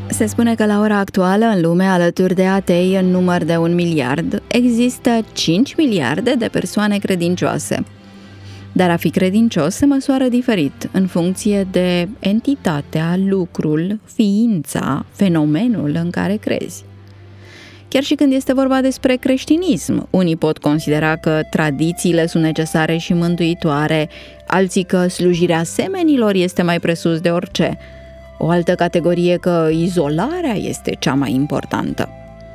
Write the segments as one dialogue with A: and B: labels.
A: Se spune că la ora actuală, în lume, alături de atei în număr de 1 miliard, există 5 miliarde de persoane credincioase. Dar a fi credincios se măsoară diferit, în funcție de entitatea, lucrul, ființa, fenomenul în care crezi. Chiar și când este vorba despre creștinism, unii pot considera că tradițiile sunt necesare și mântuitoare, alții că slujirea semenilor este mai presus de orice, o altă categorie că izolarea este cea mai importantă.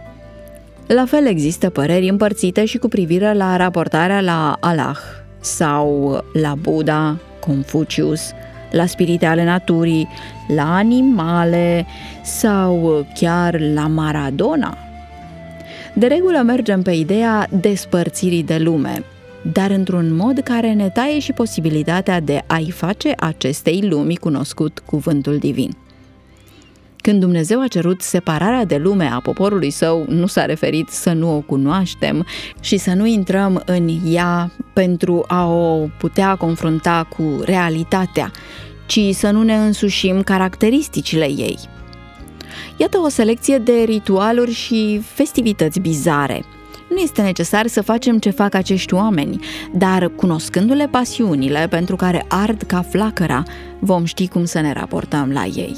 A: La fel există păreri împărțite și cu privire la raportarea la Allah sau la Buddha, Confucius, la spirite ale naturii, la animale sau chiar la Maradona. De regulă mergem pe ideea despărțirii de lume, dar într-un mod care ne taie și posibilitatea de a-i face acestei lumi cunoscut cuvântul divin. Când Dumnezeu a cerut separarea de lume a poporului său, nu s-a referit să nu o cunoaștem și să nu intrăm în ea pentru a o putea confrunta cu realitatea, ci să nu ne însușim caracteristicile ei. Iată o selecție de ritualuri și festivități bizare. Nu este necesar să facem ce fac acești oameni, dar cunoscându-le pasiunile pentru care ard ca flacăra, vom ști cum să ne raportăm la ei.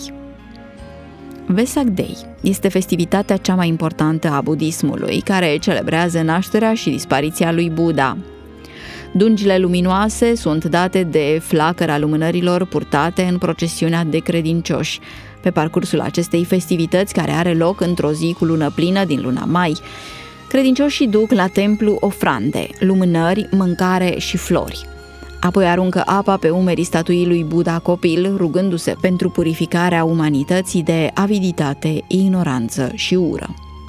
A: Vesak Day este festivitatea cea mai importantă a budismului, care celebrează nașterea și dispariția lui Buddha. Dungile luminoase sunt date de flacăra lumânărilor purtate în procesiunea de credincioși. Pe parcursul acestei festivități, care are loc într-o zi cu lună plină din luna mai, credincioșii duc la templu ofrande, lumânări, mâncare și flori. Apoi aruncă apa pe umerii statuii lui Buddha copil, rugându-se pentru purificarea umanității de aviditate, ignoranță și ură.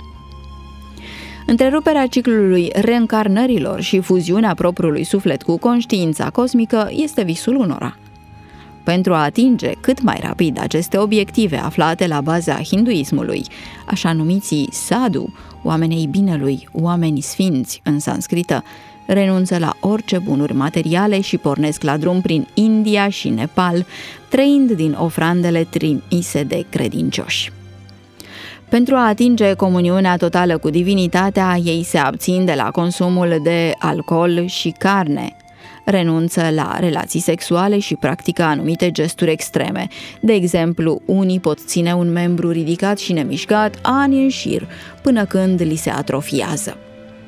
A: Întreruperea ciclului reîncarnărilor și fuziunea propriului suflet cu conștiința cosmică este visul unora. Pentru a atinge cât mai rapid aceste obiective aflate la baza hinduismului, așa numiții sadhu, oamenii binelui, oameni sfinți în sanscrită, renunță la orice bunuri materiale și pornesc la drum prin India și Nepal, trăind din ofrandele trimise de credincioși. Pentru a atinge comuniunea totală cu divinitatea, ei se abțin de la consumul de alcool și carne, renunță la relații sexuale și practică anumite gesturi extreme. De exemplu, unii pot ține un membru ridicat și nemișcat ani în șir, până când li se atrofiază.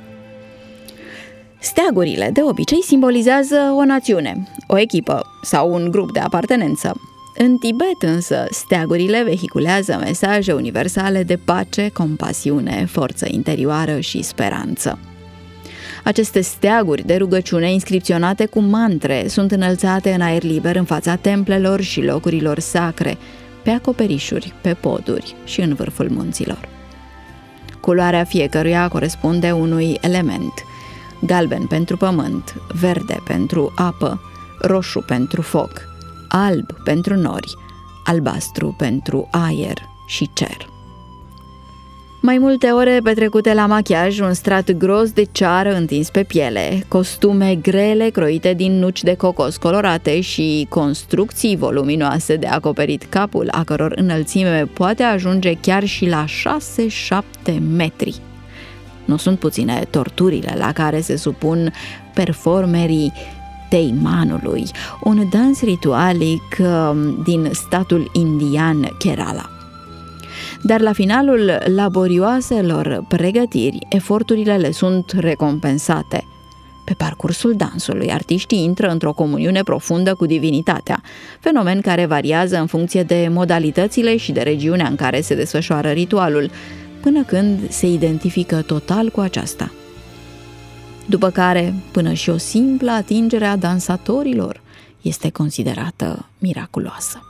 A: Steagurile, de obicei, simbolizează o națiune, o echipă sau un grup de apartenență. În Tibet, însă, steagurile vehiculează mesaje universale de pace, compasiune, forță interioară și speranță. Aceste steaguri de rugăciune inscripționate cu mantre sunt înălțate în aer liber în fața templelor și locurilor sacre, pe acoperișuri, pe poduri și în vârful munților. Culoarea fiecăruia corespunde unui element: galben pentru pământ, verde pentru apă, roșu pentru foc, alb pentru nori, albastru pentru aer și cer. Mai multe ore petrecute la machiaj, un strat gros de ceară întins pe piele, costume grele croite din nuci de cocos colorate și construcții voluminoase de acoperit capul, a căror înălțime poate ajunge chiar și la 6-7 metri. Nu sunt puține torturile la care se supun performerii Teimanului, un dans ritualic din statul indian Kerala. Dar la finalul laborioaselor pregătiri, eforturile le sunt recompensate. Pe parcursul dansului, artiștii intră într-o comuniune profundă cu divinitatea, fenomen care variază în funcție de modalitățile și de regiunea în care se desfășoară ritualul, până când se identifică total cu aceasta. După care, până și o simplă atingere a dansatorilor este considerată miraculoasă.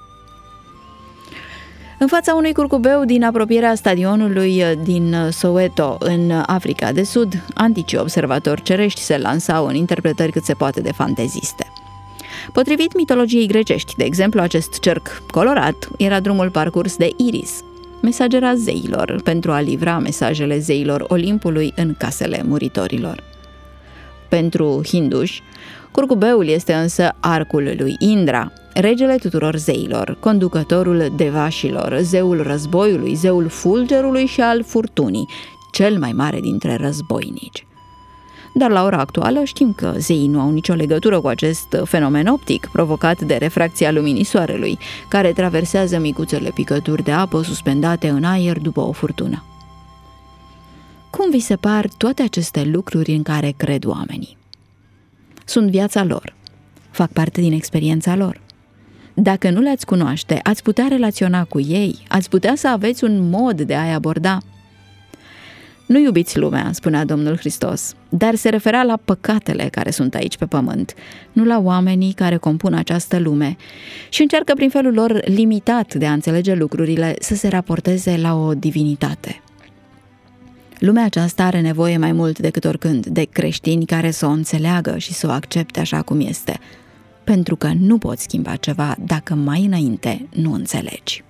A: În fața unui curcubeu din apropierea stadionului din Soweto, în Africa de Sud, antici observatori cerești se lansau în interpretări cât se poate de fanteziste. Potrivit mitologiei grecești, de exemplu, acest cerc colorat era drumul parcurs de Iris, mesagera zeilor, pentru a livra mesajele zeilor Olimpului în casele muritorilor. Pentru hinduși, curcubeul este însă arcul lui Indra, regele tuturor zeilor, conducătorul devașilor, zeul războiului, zeul fulgerului și al furtunii, cel mai mare dintre războinici. Dar la ora actuală știm că zeii nu au nicio legătură cu acest fenomen optic provocat de refracția luminii soarelui, care traversează micuțele picături de apă suspendate în aer după o furtună. Cum vi se par toate aceste lucruri în care cred oamenii? Sunt viața lor, fac parte din experiența lor. Dacă nu le-ați cunoaște, ați putea relaționa cu ei, ați putea să aveți un mod de a-i aborda. Nu iubiți lumea, spunea Domnul Hristos, dar se referea la păcatele care sunt aici pe pământ, nu la oamenii care compun această lume și încearcă prin felul lor limitat de a înțelege lucrurile să se raporteze la o divinitate. Lumea aceasta are nevoie mai mult decât oricând de creștini care să o înțeleagă și să o accepte așa cum este, pentru că nu poți schimba ceva dacă mai înainte nu înțelegi.